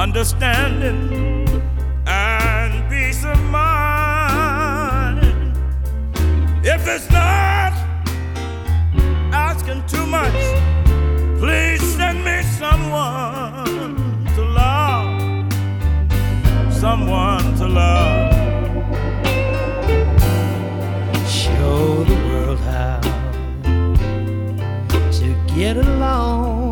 understanding, and peace of mind. If it's not asking too much, please send me someone to love, someone to love. Show the world how to get along.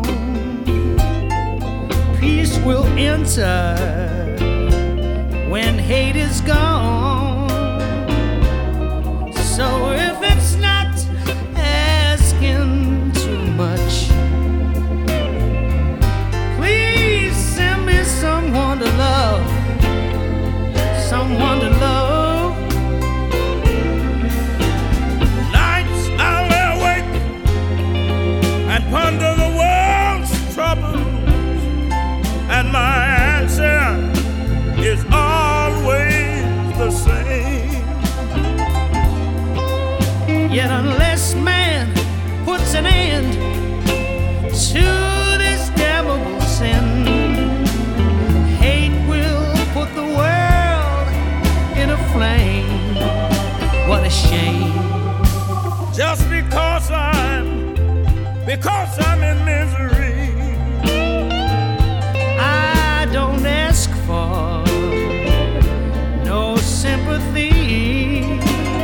Peace will enter when hate is gone. So if it's not asking too much, please send me someone to love, someone to love. Nights I'll lay awake and ponder the world's troubles, and my answer is always the same. Yet unless man puts an end to this damnable sin, hate will put the world in a flame. What a shame. Just because I'm in misery, I don't ask for no sympathy.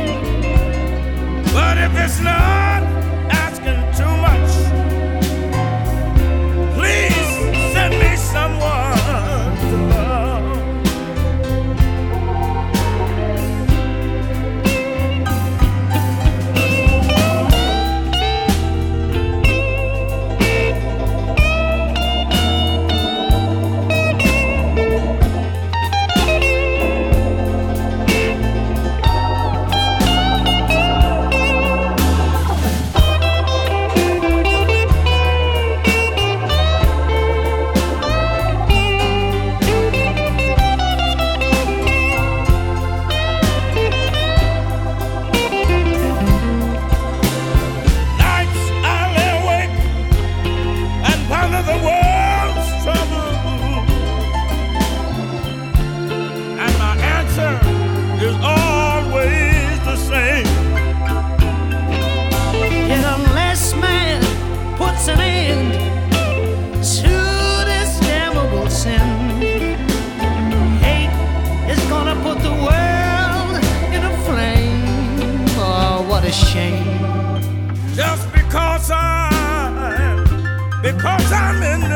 but if it's not asking too much, please send me someone to love. Nights I lay awake and ponder the world's trouble, and my answer is always the same. Yet unless man puts an end to this damnable sin, hate is gonna put the world in a flame. Oh, what a shame. Just because I'm in